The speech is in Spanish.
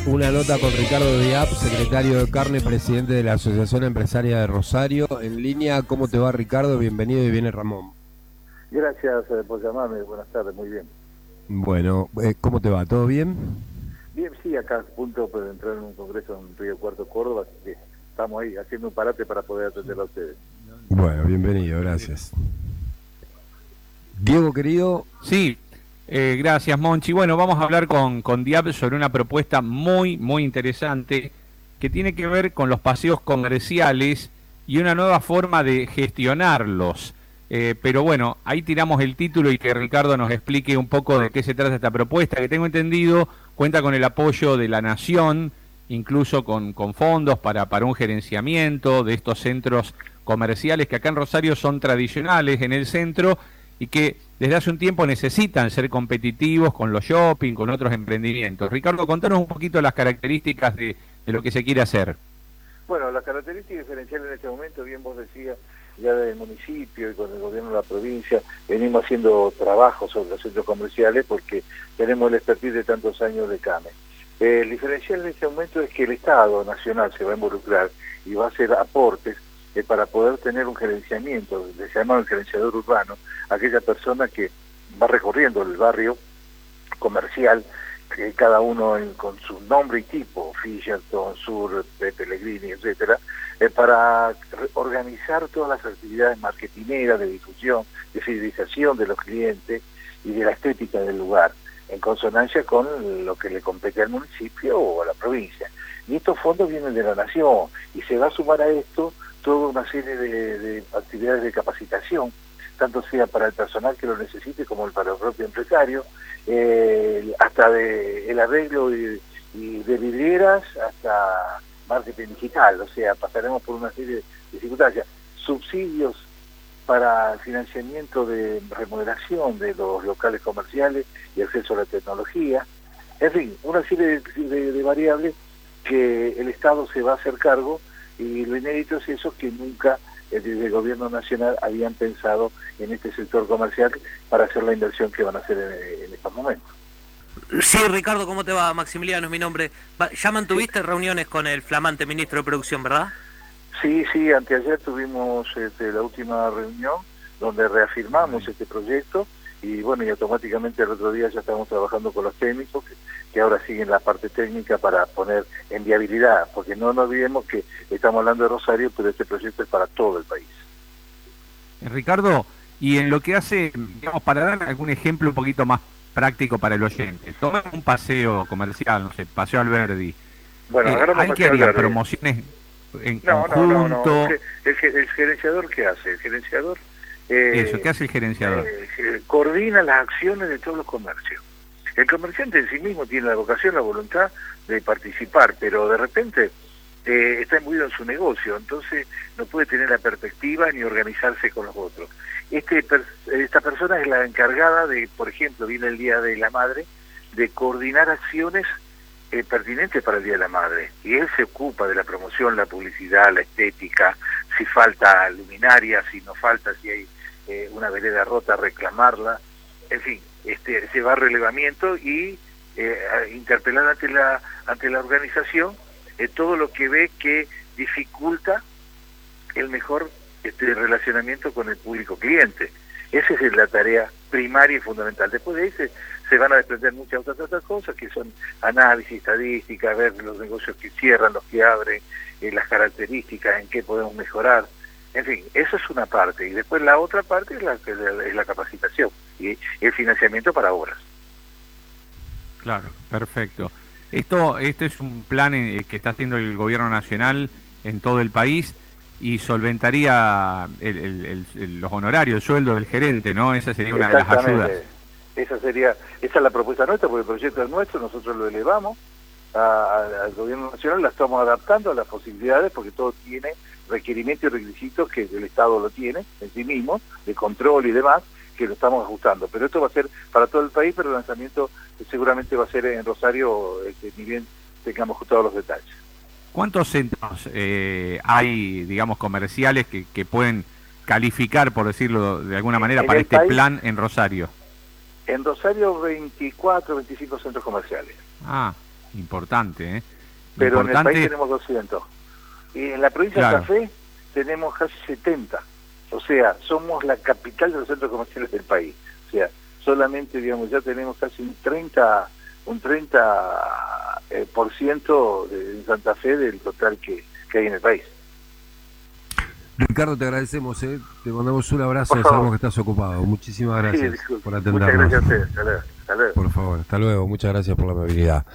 Una nota con Ricardo Diab, secretario de Carne, presidente de la Asociación Empresaria de Rosario. En línea, ¿cómo te va, Ricardo? Bienvenido y viene Ramón. Gracias por llamarme, buenas tardes, muy bien. Bueno, ¿cómo te va? ¿Todo bien? Bien, sí, acá a punto de entrar en un congreso en Río Cuarto, Córdoba, así que estamos ahí haciendo un parate para poder atender a ustedes. Bueno, bienvenido, gracias. Diego, querido. Sí, gracias, Monchi. Bueno, vamos a hablar con Diab sobre una propuesta muy interesante que tiene que ver con los paseos comerciales y una nueva forma de gestionarlos. Pero bueno, ahí tiramos el título y que Ricardo nos explique un poco de qué se trata esta propuesta, que tengo entendido cuenta con el apoyo de la Nación, incluso con fondos para un gerenciamiento de estos centros comerciales que acá en Rosario son tradicionales en el centro y que desde hace un tiempo necesitan ser competitivos con los shopping, con otros emprendimientos. Ricardo, contanos un poquito las características de lo que se quiere hacer. Bueno, la característica diferencial en este momento, bien vos decías, ya del municipio y con el gobierno de la provincia, venimos haciendo trabajos sobre los centros comerciales porque tenemos el expertise de tantos años de CAME. El diferencial en este momento es que el Estado Nacional se va a involucrar y va a hacer aportes para poder tener un gerenciamiento, le llamamos el gerenciador urbano, aquella persona que va recorriendo el barrio comercial, que cada uno con su nombre y tipo, Fisherton, Sur, Pellegrini, etcétera, para organizar todas las actividades marketineras, de difusión, de fidelización de los clientes y de la estética del lugar, en consonancia con lo que le compete al municipio o a la provincia. Y estos fondos vienen de la Nación, y se va a sumar a esto toda una serie de actividades de capacitación, tanto sea para el personal que lo necesite como para el propio empresario, hasta el arreglo de vidrieras hasta marketing digital. O sea, pasaremos por una serie de circunstancias, subsidios para financiamiento de remodelación de los locales comerciales y acceso a la tecnología, en fin, una serie de variables que el Estado se va a hacer cargo, y lo inédito es eso, que nunca desde el gobierno nacional habían pensado en este sector comercial para hacer la inversión que van a hacer en estos momentos. Sí, Ricardo, ¿cómo te va? Maximiliano es mi nombre. Ya mantuviste reuniones con el flamante ministro de Producción, ¿verdad? Sí, anteayer tuvimos la última reunión donde reafirmamos este proyecto y bueno, y automáticamente el otro día ya estamos trabajando con los técnicos que ahora siguen la parte técnica para poner en viabilidad, porque no nos olvidemos que estamos hablando de Rosario, pero este proyecto es para todo el país. Ricardo, y en lo que hace, digamos, para dar algún ejemplo un poquito más práctico para el oyente, toma un paseo comercial, no sé, Paseo Alberdi. Bueno, ¿Hay que hacer promociones en conjunto? No. El gerenciador, ¿qué hace? El gerenciador... ¿qué hace el gerenciador? Coordina las acciones de todos los comercios. El comerciante en sí mismo tiene la vocación, la voluntad de participar, pero de repente está imbuido en su negocio, entonces no puede tener la perspectiva ni organizarse con los otros. Esta persona es la encargada de, por ejemplo, viene el Día de la Madre, de coordinar acciones pertinentes para el Día de la Madre, y él se ocupa de la promoción, la publicidad, la estética, si falta luminaria, si no falta, si hay una vereda rota, reclamarla, en fin, se va a relevamiento y interpelar ante la organización todo lo que ve que dificulta el mejor relacionamiento con el público cliente. Esa es la tarea primaria y fundamental. Después de ahí se van a desprender muchas otras cosas, que son análisis, estadística, ver los negocios que cierran, los que abren, las características, en qué podemos mejorar. En fin, eso es una parte. Y después la otra parte es la capacitación y el financiamiento para obras. Claro, perfecto. Este es un plan que está haciendo el gobierno nacional en todo el país y solventaría los honorarios, el sueldo del gerente, ¿no? Esa sería una de las ayudas. Esa es la propuesta nuestra, porque el proyecto es nuestro, nosotros lo elevamos al gobierno nacional, la estamos adaptando a las posibilidades, porque todo tiene requerimientos y requisitos que el Estado lo tiene en sí mismo, de control y demás, que lo estamos ajustando. Pero esto va a ser para todo el país, pero el lanzamiento seguramente va a ser en Rosario, ni bien tengamos ajustados los detalles. ¿Cuántos centros hay, digamos, comerciales que pueden calificar, por decirlo de alguna manera, para este plan en Rosario? En Rosario 24, 25 centros comerciales. Ah, Importante, ¿eh? Pero Importante. en el país tenemos 200. Y en la provincia de Santa Fe tenemos casi 70. O sea, somos la capital de los centros comerciales del país. O sea, solamente, digamos, ya tenemos casi un 30% de Santa Fe del total que hay en el país. Ricardo, te agradecemos, te mandamos un abrazo, Por favor. sabemos que estás ocupado. Muchísimas gracias Sí, por muchas atendernos. gracias a ustedes. Hasta luego. Por favor, hasta luego. Muchas gracias por la amabilidad.